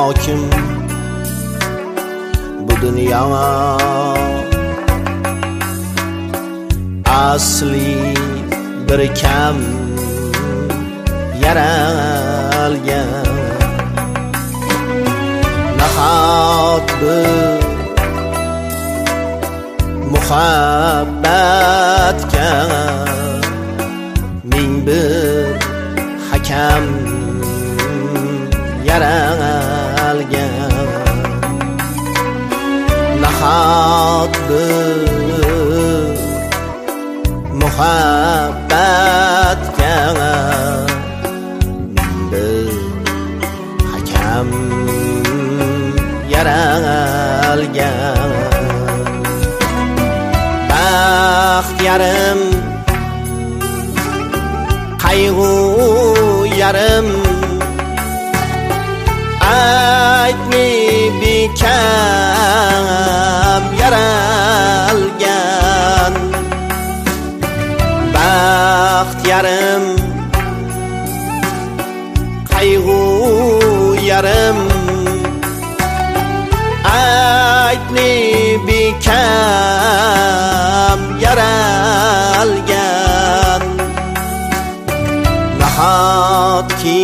hakim bu dünya asli bir kam yaralgan nahot bir muhabbatga ming bir hakam yaralgan nahot bir muhabbatga ming bir hakam yaralgan baxt yarim qayg'u yarim aytmi bekam yaralgan baxt yarim qayg'u yarim aytmi bekam yaralgan nahotki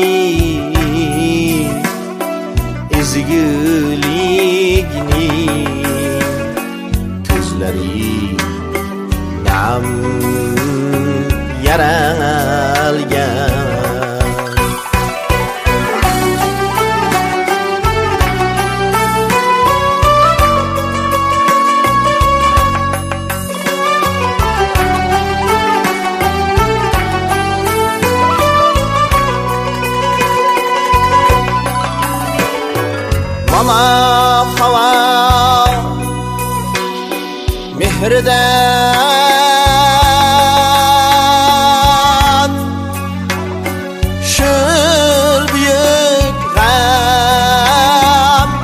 ezgulikni tuzlari nam yaralgan Mama hava mehridan şul büyük gam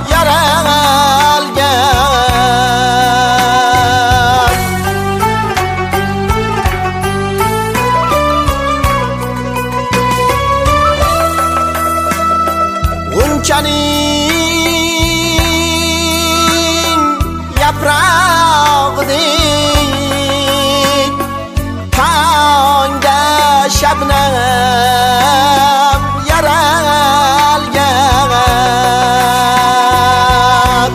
yaralgan yaprağıdek tangda şebnem yaralgan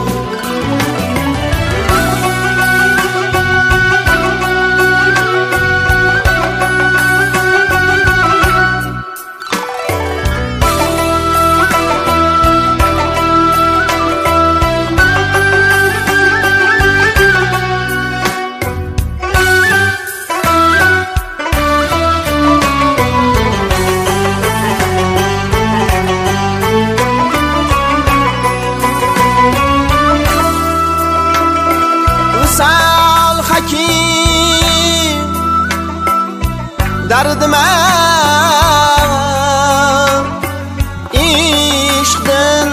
dardime işqdin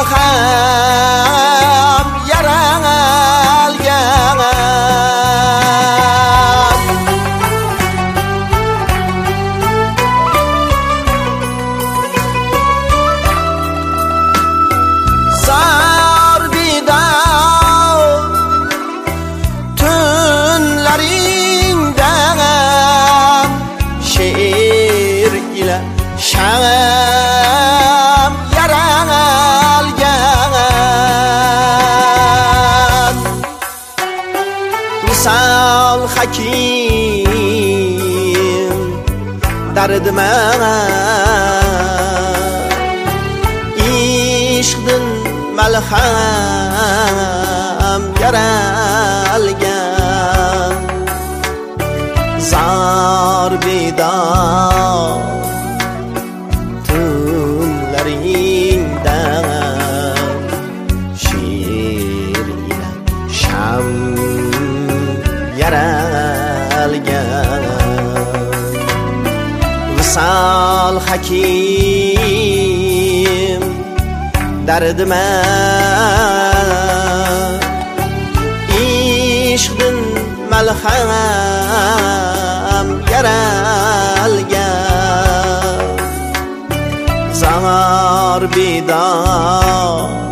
malham yaralgan zar bidav tunlaringda şiir ile şam yaralgan misal hakim dardime işqdin malham yaralgan zar bidar tunlaringdan şiir ile şam yaralgan visal hakim dardime işqdin malham yaralgan zar بیدار